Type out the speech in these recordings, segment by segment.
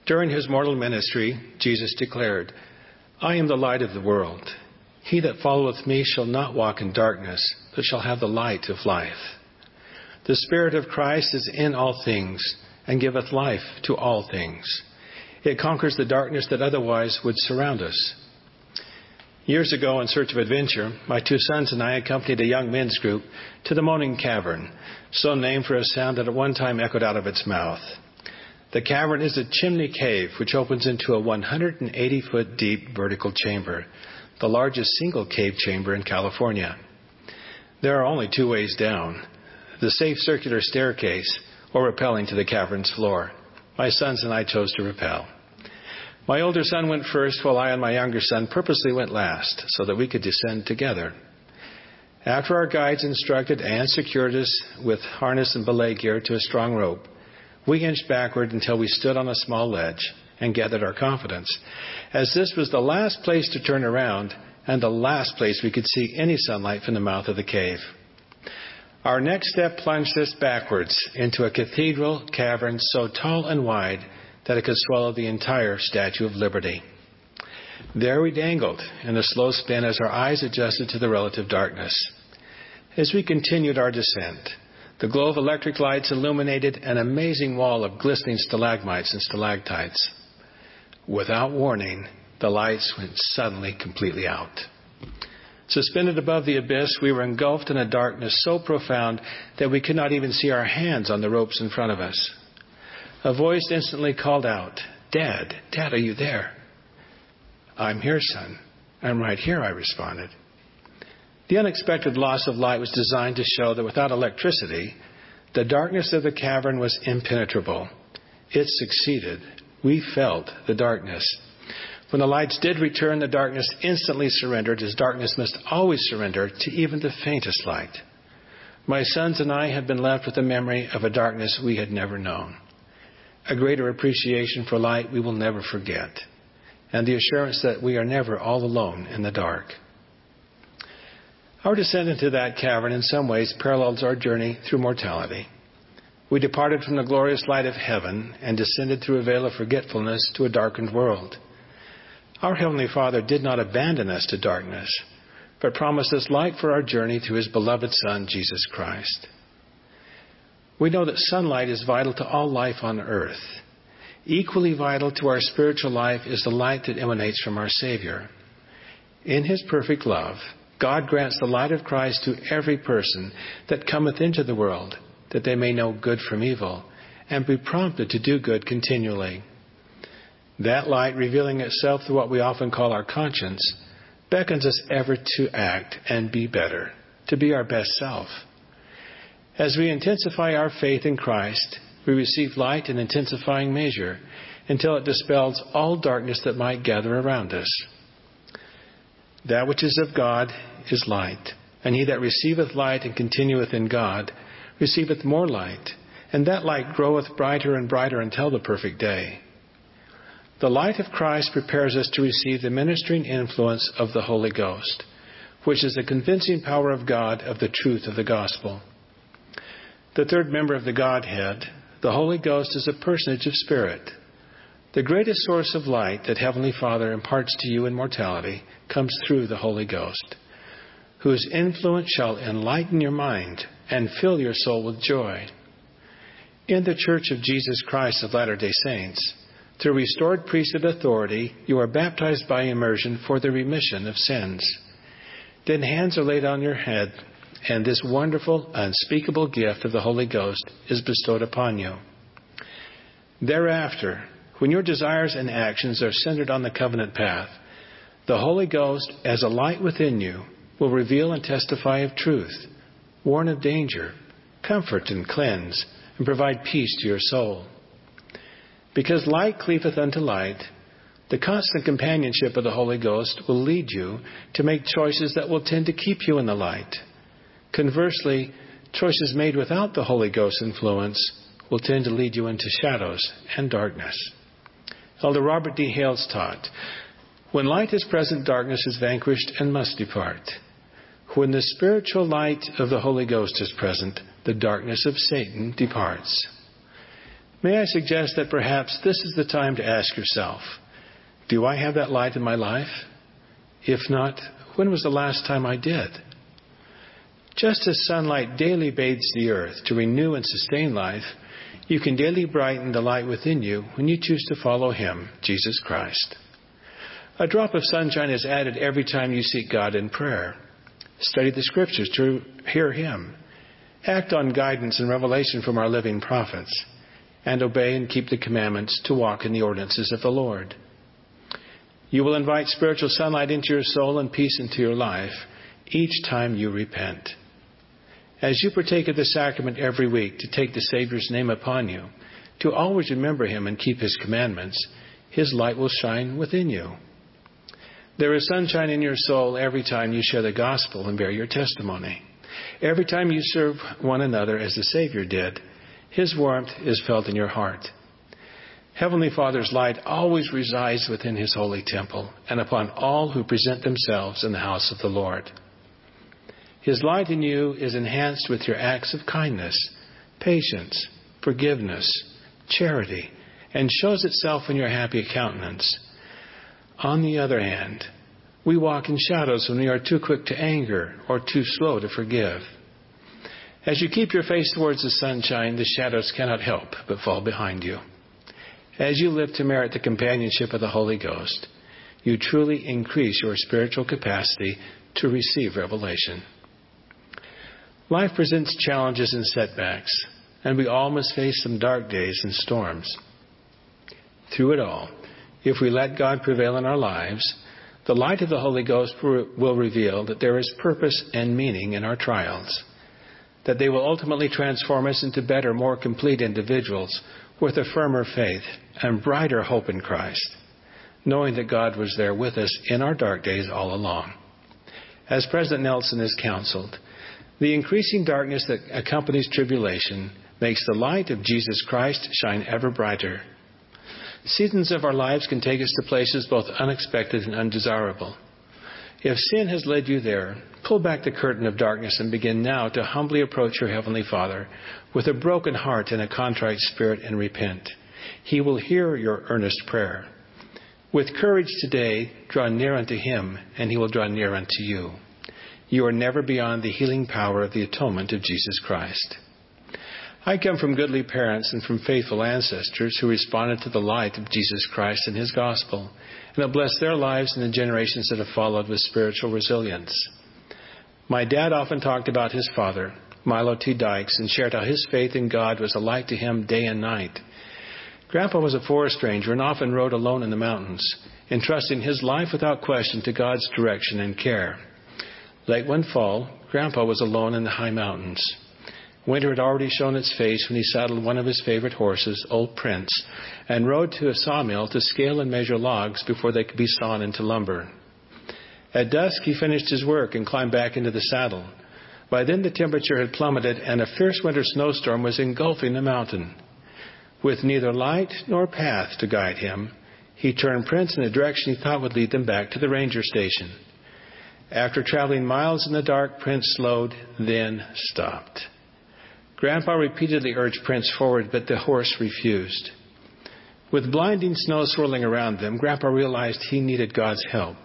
During his mortal ministry, Jesus declared, "I am the light of the world. He that followeth me shall not walk in darkness, but shall have the light of life." The Spirit of Christ is in all things, and giveth life to all things. It conquers the darkness that otherwise would surround us. Years ago, in search of adventure, my 2 sons and I accompanied a young men's group to the Moaning Cavern, so named for a sound that at one time echoed out of its mouth. The cavern is a chimney cave which opens into a 180-foot deep vertical chamber, the largest single cave chamber in California. There are only 2 ways down: the safe circular staircase or rappelling to the cavern's floor. My sons and I chose to rappel. My older son went first, while I and my younger son purposely went last, so that we could descend together. After our guides instructed and secured us with harness and belay gear to a strong rope, we inched backward until we stood on a small ledge and gathered our confidence, as this was the last place to turn around and the last place we could see any sunlight from the mouth of the cave. Our next step plunged us backwards into a cathedral cavern so tall and wide that it could swallow the entire Statue of Liberty. There we dangled in a slow spin as our eyes adjusted to the relative darkness. As we continued our descent, the glow of electric lights illuminated an amazing wall of glistening stalagmites and stalactites. Without warning, the lights went suddenly completely out. Suspended above the abyss, we were engulfed in a darkness so profound that we could not even see our hands on the ropes in front of us. A voice instantly called out, "Dad, Dad, are you there?" "I'm here, son. I'm right here," I responded. The unexpected loss of light was designed to show that without electricity, the darkness of the cavern was impenetrable. It succeeded. We felt the darkness. When the lights did return, the darkness instantly surrendered, as darkness must always surrender to even the faintest light. My sons and I had been left with the memory of a darkness we had never known. A greater appreciation for light we will never forget, and the assurance that we are never all alone in the dark. Our descent into that cavern in some ways parallels our journey through mortality. We departed from the glorious light of heaven and descended through a veil of forgetfulness to a darkened world. Our Heavenly Father did not abandon us to darkness, but promised us light for our journey through His beloved Son, Jesus Christ. We know that sunlight is vital to all life on earth. Equally vital to our spiritual life is the light that emanates from our Savior. In His perfect love, God grants the light of Christ to every person that cometh into the world, that they may know good from evil, and be prompted to do good continually. That light, revealing itself through what we often call our conscience, beckons us ever to act and be better, to be our best self. As we intensify our faith in Christ, we receive light in intensifying measure until it dispels all darkness that might gather around us. That which is of God is light, and he that receiveth light and continueth in God receiveth more light, and that light groweth brighter and brighter until the perfect day. The light of Christ prepares us to receive the ministering influence of the Holy Ghost, which is the convincing power of God of the truth of the gospel. The third member of the Godhead, the Holy Ghost, is a personage of spirit. The greatest source of light that Heavenly Father imparts to you in mortality comes through the Holy Ghost, whose influence shall enlighten your mind and fill your soul with joy. In the Church of Jesus Christ of Latter-day Saints, through restored priesthood authority, you are baptized by immersion for the remission of sins. Then hands are laid on your head, and this wonderful, unspeakable gift of the Holy Ghost is bestowed upon you. Thereafter, when your desires and actions are centered on the covenant path, the Holy Ghost, as a light within you, will reveal and testify of truth, warn of danger, comfort and cleanse, and provide peace to your soul. Because light cleaveth unto light, the constant companionship of the Holy Ghost will lead you to make choices that will tend to keep you in the light. Conversely, choices made without the Holy Ghost's influence will tend to lead you into shadows and darkness. Elder Robert D. Hales taught, "When light is present, darkness is vanquished and must depart. When the spiritual light of the Holy Ghost is present, the darkness of Satan departs." May I suggest that perhaps this is the time to ask yourself, do I have that light in my life? If not, when was the last time I did? Just as sunlight daily bathes the earth to renew and sustain life, you can daily brighten the light within you when you choose to follow Him, Jesus Christ. A drop of sunshine is added every time you seek God in prayer. Study the Scriptures to hear Him. Act on guidance and revelation from our living prophets. And obey and keep the commandments to walk in the ordinances of the Lord. You will invite spiritual sunlight into your soul and peace into your life each time you repent. As you partake of the sacrament every week to take the Savior's name upon you, to always remember Him and keep His commandments, His light will shine within you. There is sunshine in your soul every time you share the gospel and bear your testimony. Every time you serve one another as the Savior did, His warmth is felt in your heart. Heavenly Father's light always resides within His holy temple and upon all who present themselves in the house of the Lord. His light in you is enhanced with your acts of kindness, patience, forgiveness, charity, and shows itself in your happy countenance. On the other hand, we walk in shadows when we are too quick to anger or too slow to forgive. As you keep your face towards the sunshine, the shadows cannot help but fall behind you. As you live to merit the companionship of the Holy Ghost, you truly increase your spiritual capacity to receive revelation. Life presents challenges and setbacks, and we all must face some dark days and storms. Through it all, if we let God prevail in our lives, the light of the Holy Ghost will reveal that there is purpose and meaning in our trials, that they will ultimately transform us into better, more complete individuals with a firmer faith and brighter hope in Christ, knowing that God was there with us in our dark days all along. As President Nelson has counseled, the increasing darkness that accompanies tribulation makes the light of Jesus Christ shine ever brighter. Seasons of our lives can take us to places both unexpected and undesirable. If sin has led you there, pull back the curtain of darkness and begin now to humbly approach your Heavenly Father with a broken heart and a contrite spirit and repent. He will hear your earnest prayer. With courage today, draw near unto Him, and He will draw near unto you. You are never beyond the healing power of the atonement of Jesus Christ. I come from goodly parents and from faithful ancestors who responded to the light of Jesus Christ and His gospel, and have blessed their lives and the generations that have followed with spiritual resilience. My dad often talked about his father, Milo T. Dykes, and shared how his faith in God was a light to him day and night. Grandpa was a forest ranger and often rode alone in the mountains, entrusting his life without question to God's direction and care. Late one fall, Grandpa was alone in the high mountains. Winter had already shown its face when he saddled one of his favorite horses, Old Prince, and rode to a sawmill to scale and measure logs before they could be sawn into lumber. At dusk, he finished his work and climbed back into the saddle. By then, the temperature had plummeted, and a fierce winter snowstorm was engulfing the mountain. With neither light nor path to guide him, he turned Prince in a direction he thought would lead them back to the ranger station. After traveling miles in the dark, Prince slowed, then stopped. Grandpa repeatedly urged Prince forward, but the horse refused. With blinding snow swirling around them, Grandpa realized he needed God's help.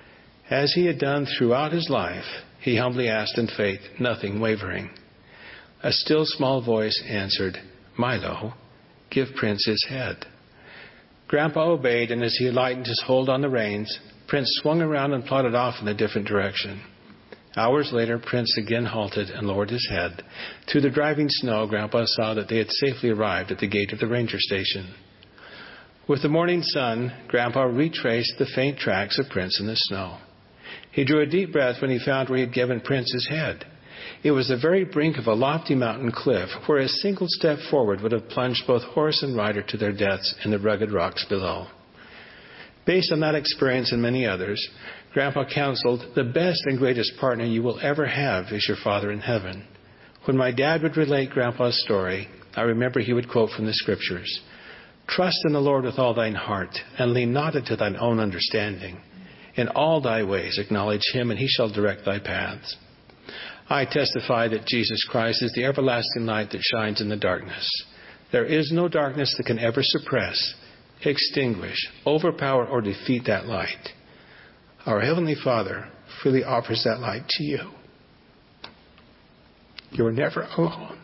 As he had done throughout his life, he humbly asked in faith, nothing wavering. A still small voice answered, "Milo, give Prince his head." Grandpa obeyed, and as he lightened his hold on the reins, Prince swung around and plodded off in a different direction. Hours later, Prince again halted and lowered his head. Through the driving snow, Grandpa saw that they had safely arrived at the gate of the ranger station. With the morning sun, Grandpa retraced the faint tracks of Prince in the snow. He drew a deep breath when he found where he had given Prince his head. It was the very brink of a lofty mountain cliff where a single step forward would have plunged both horse and rider to their deaths in the rugged rocks below. Based on that experience and many others, Grandpa counseled, the best and greatest partner you will ever have is your Father in heaven. When my dad would relate Grandpa's story, I remember he would quote from the Scriptures, "Trust in the Lord with all thine heart, and lean not unto thine own understanding. In all thy ways acknowledge Him, and He shall direct thy paths." I testify that Jesus Christ is the everlasting light that shines in the darkness. There is no darkness that can ever suppress, extinguish, overpower, or defeat that light. Our Heavenly Father freely offers that light to you. You are never alone.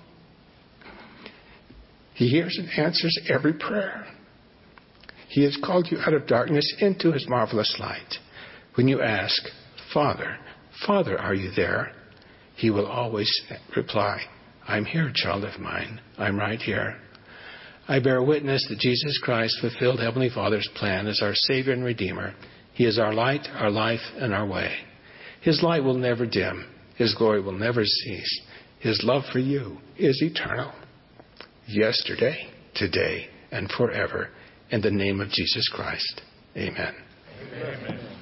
He hears and answers every prayer. He has called you out of darkness into His marvelous light. When you ask, Father, Father, are you there? He will always reply, I'm here, child of mine. I'm right here. I bear witness that Jesus Christ fulfilled Heavenly Father's plan as our Savior and Redeemer. He is our light, our life, and our way. His light will never dim. His glory will never cease. His love for you is eternal. Yesterday, today, and forever. In the name of Jesus Christ. Amen. Amen.